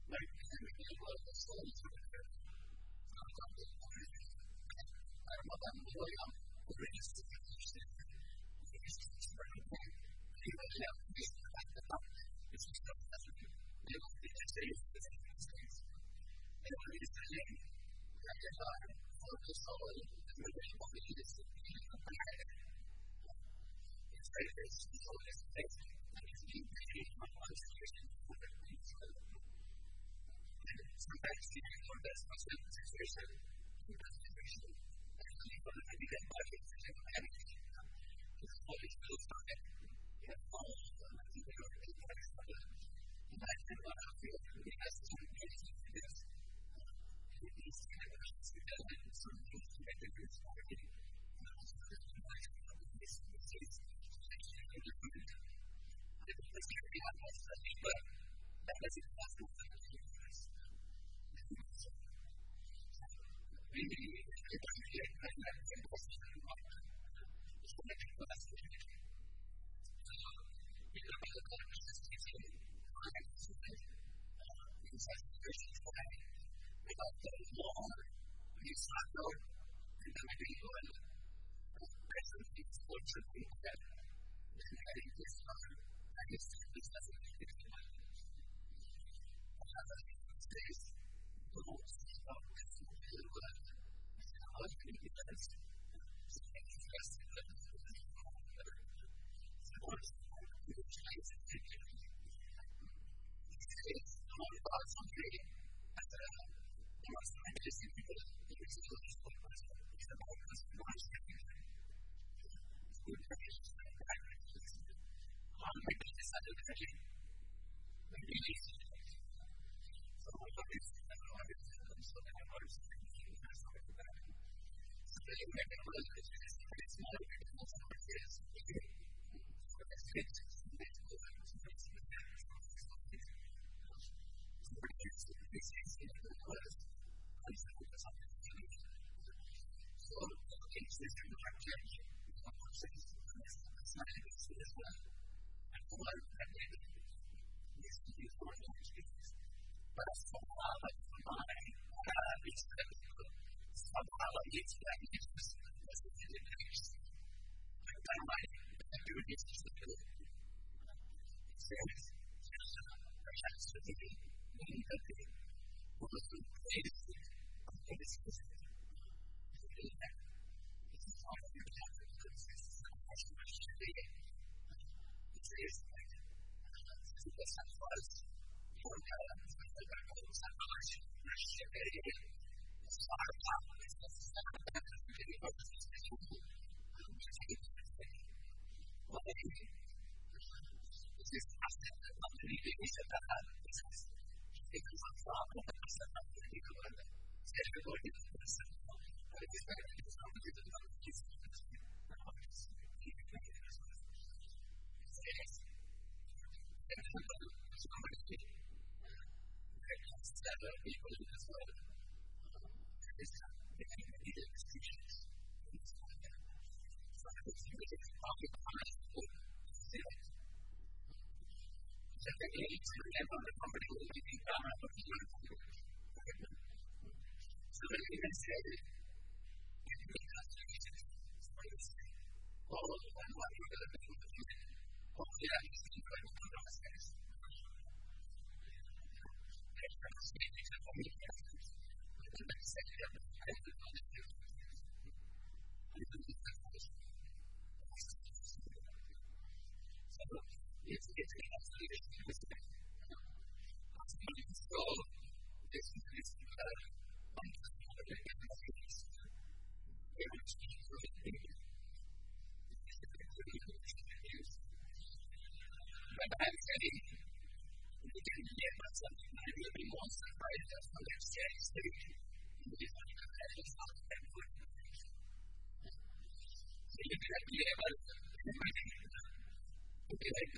like maybe a lot of the stories that are I don't know that I'm really religious to understand religious to spread the point. Anyway, yeah, this is the fact that it's just not necessary. They don't need to say the same things. They don't need to say that if I focus on the way what we need is to be prepared. It's very, very simple. It's basic. It's being paid on one situation for the things. Sometimes you can go best for certain situation, and you can maybe get budget for certain management. It's always built on it. You have all of them. I think they are really nice for that. And I think what I feel really has to be amazing for this. It needs to have a chance to get it. Some things to make it good for you. And also there's a nice this is actually a good point. I think this can be one most study, but that doesn't cost us anything for us. Maybe if I get that impossible it's going to be less than it. You know, the government is teaching inside the Christian way without the law, you start out, and then maybe you end up presently fortunately that then having this time, I guess this doesn't make it fun. Another thing is the most about this really well. How it can be done. So it's interesting that it's really better. So once you change it, it's not about something that you must find this in people. It's a little bit like this. It's about customizing it. It's good for me. Maybe it's not a very maybe easy. So I love it. I love it. So many words and something like that. So they make it really it's not a big deal. So it is okay. So it's good. It's good. It's good. So it's easy to do it. So it's easy to change. It's not easy as well. And the one that they is to use for things. But somehow like mine, it's somehow like it's like it's just as it is. Like I might do it just to do it. So it's just perhaps to be meaning that they will do things. This is really that. This is all of your time. This is also what should be. It is like the best time for us. For the goals and relationship area. It's a lot of time. It's necessary that we can be focused on this issue. To take it to the thing. Well, this is constant. I'm going to need to use that. This is because I'm from the person I'm going to be doing it. Everybody is the same. But it is better to do something that doesn't use it. And somebody instead of people in this way, is making needed decisions. So I think it's probably behind the ceiling. So they need to remember the company will be done on the so that you can say, you can make that decision. So you say, well, and what you're going to do with it, hopefully that is the way to come downstairs. And for the same example, we have to the next second, I have to do it. So it's absolutely interesting. So this is but I'm saying we can get something that really wants to write us on the exchange stage. That is not that good. So you can be able to be like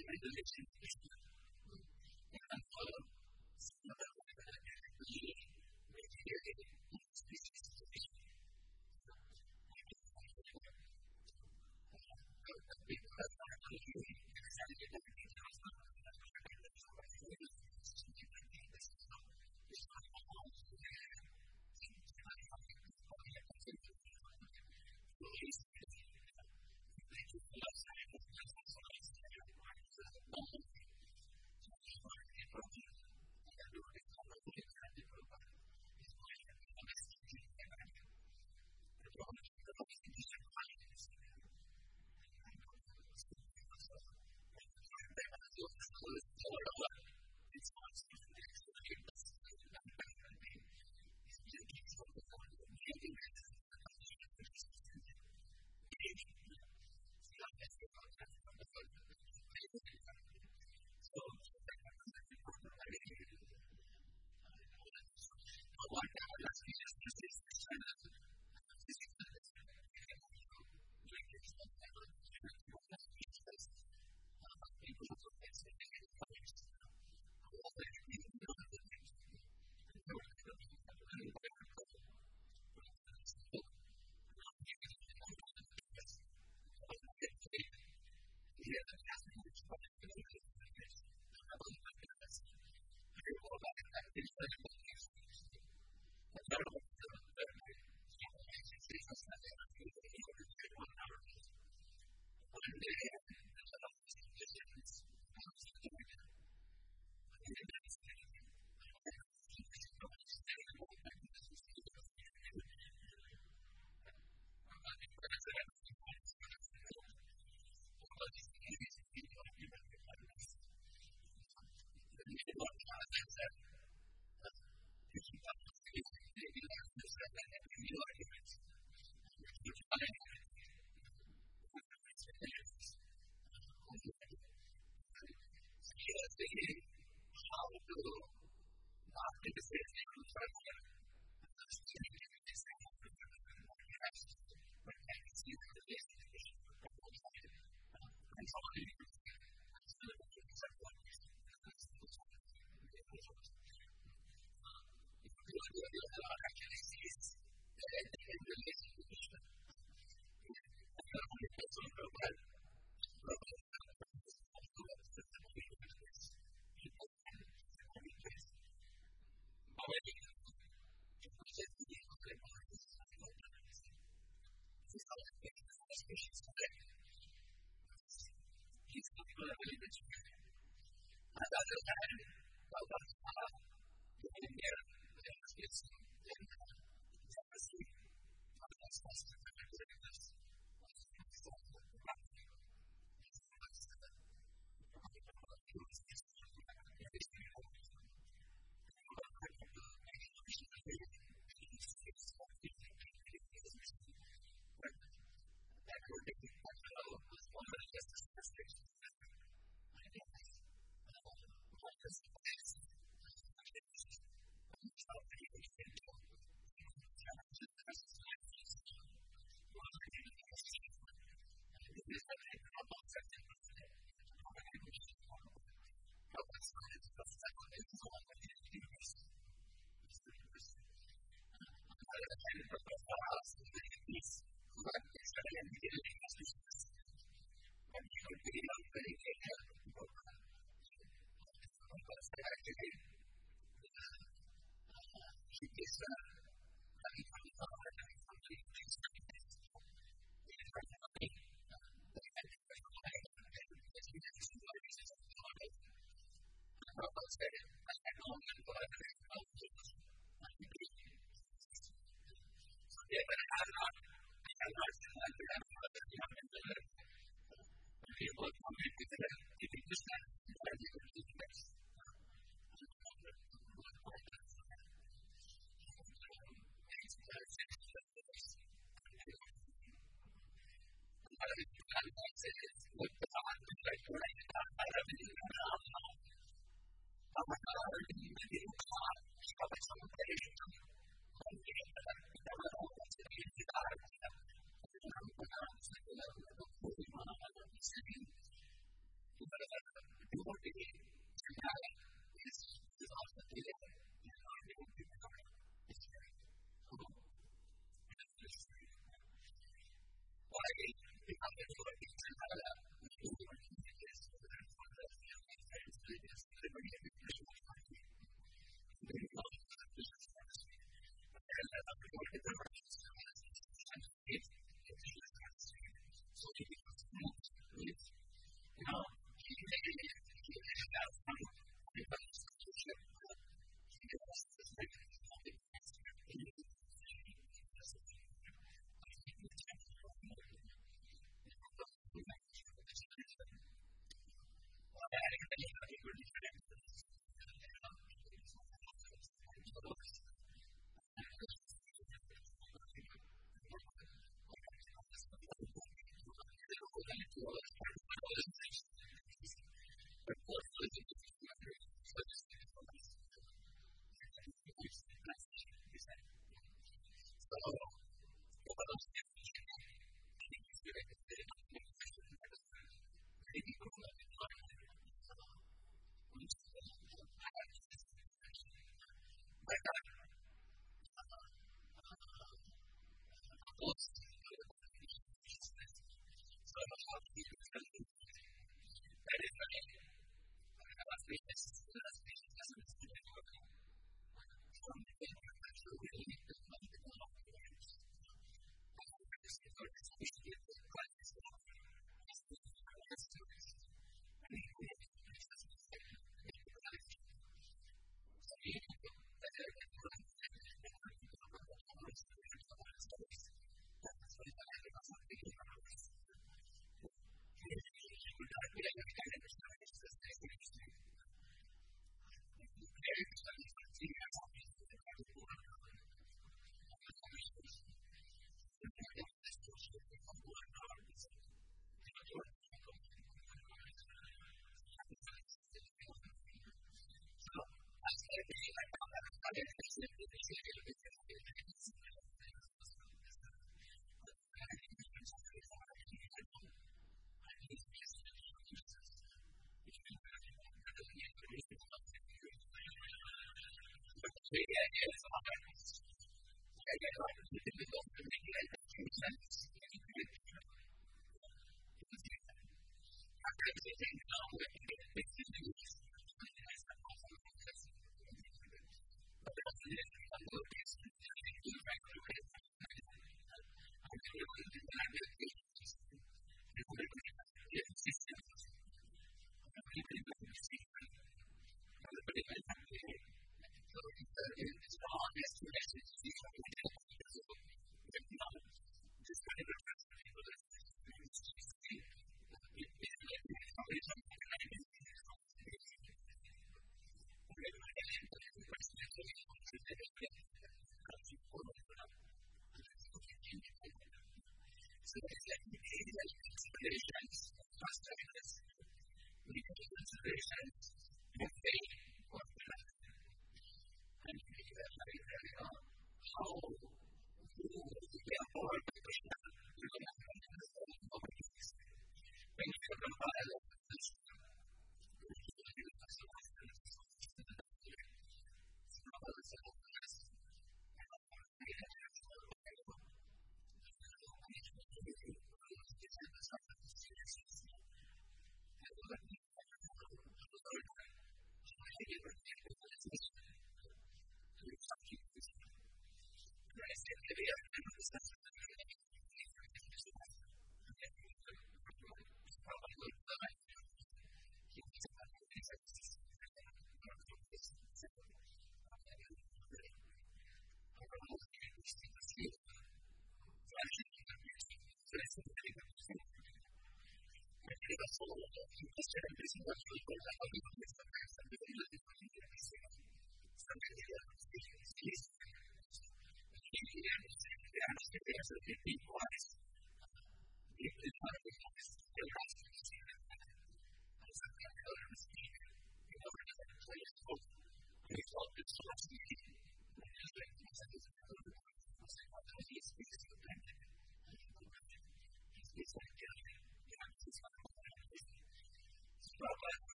religion is and follow some of the species to be because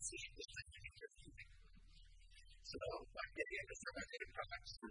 So, I'm getting into some of the products from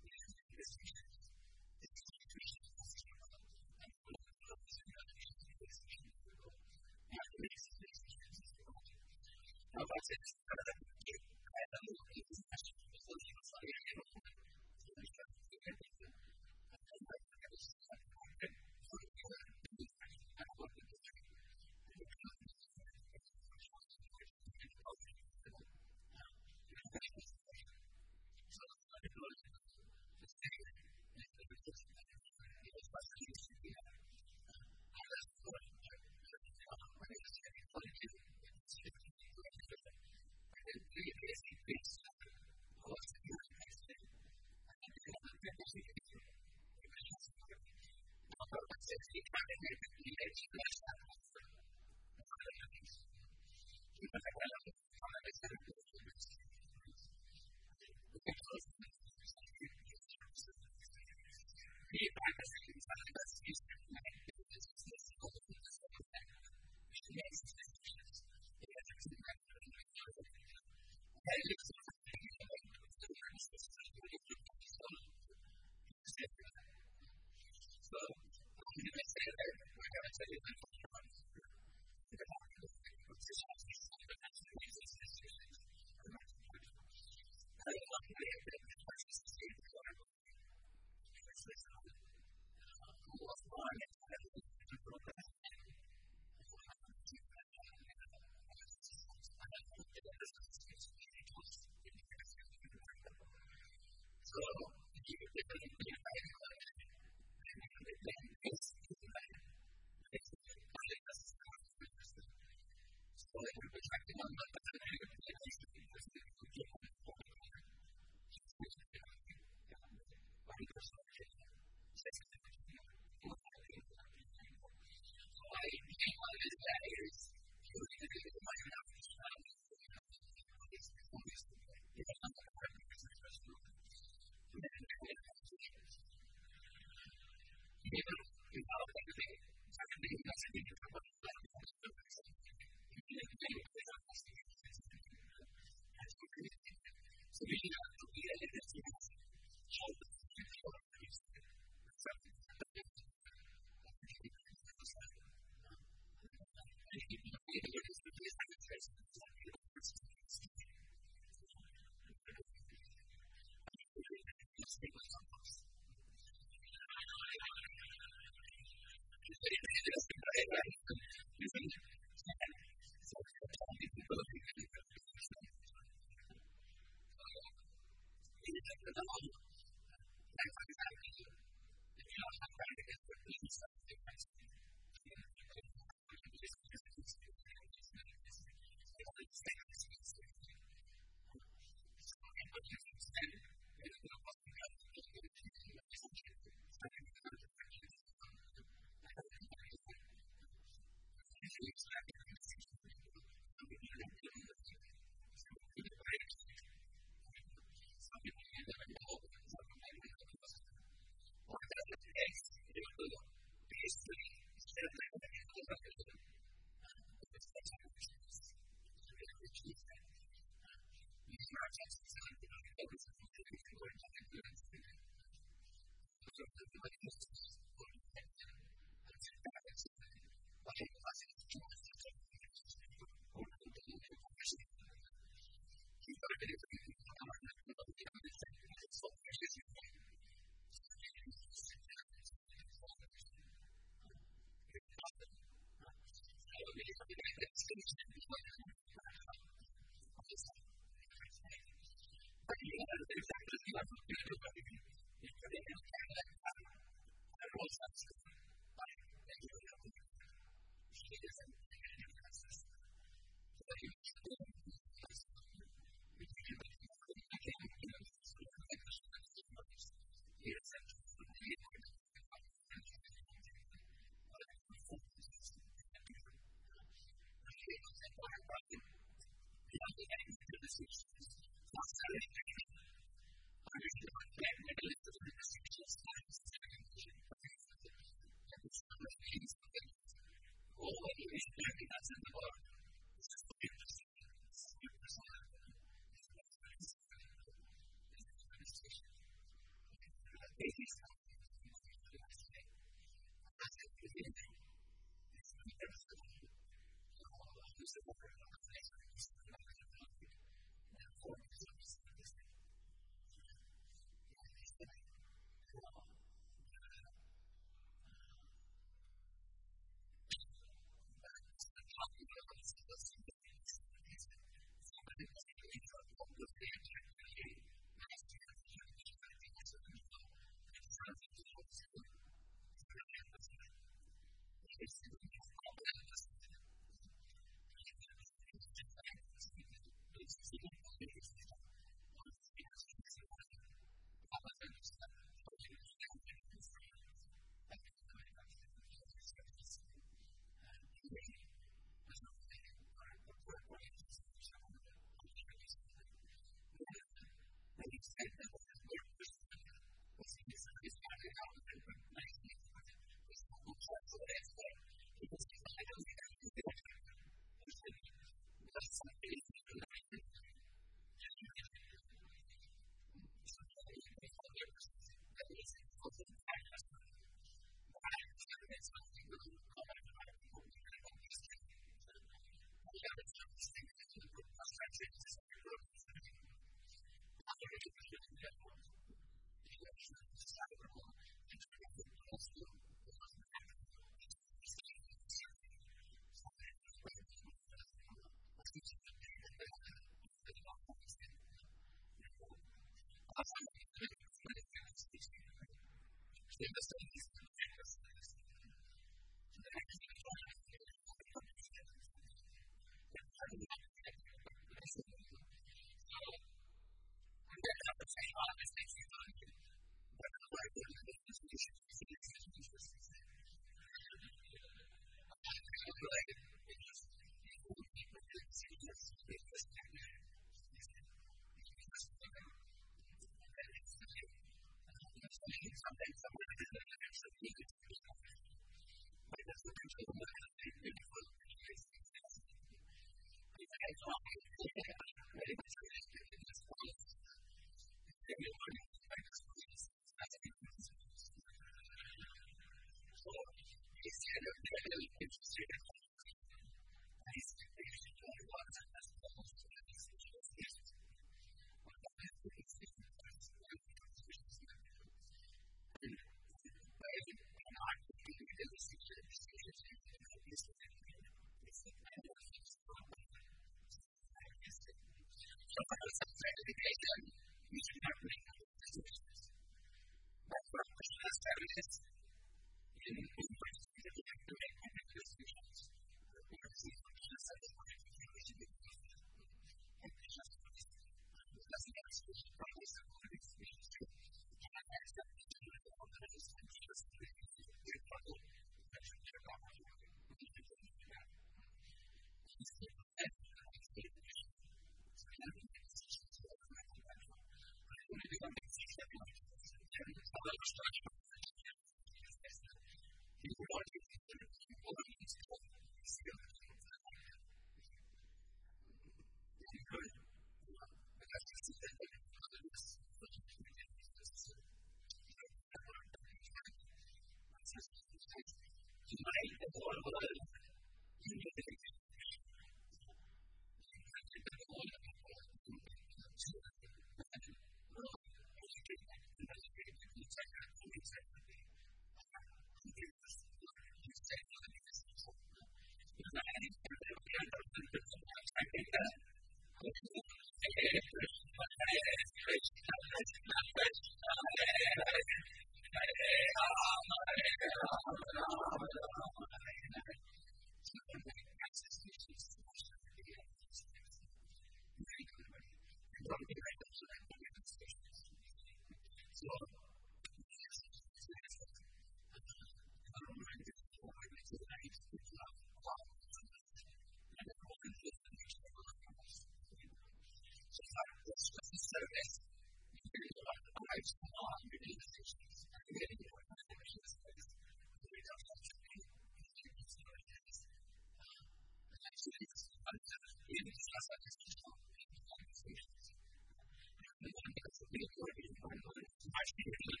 Actually,